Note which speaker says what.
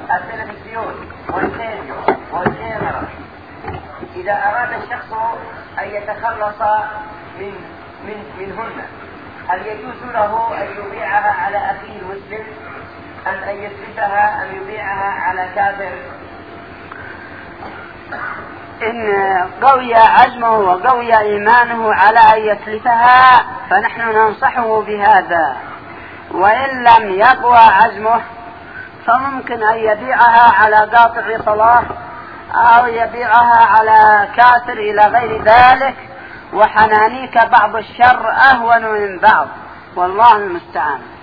Speaker 1: التلفزيون والفيديو والكاميرا، إذا أراد الشخص أن يتخلص منهن هل يجوز له أن يبيعها على أخيه المسلم أم أن يتلفها أم يبيعها على كافر؟
Speaker 2: إن قوي عزمه وقوي إيمانه على أن يتلفها فنحن ننصحه بهذا، وإن لم يقوى عزمه فممكن أن يبيعها على قاطع صلاة أو يبيعها على كافر إلى غير ذلك، وحنانيك بعض الشر أهون من بعض، والله المستعان.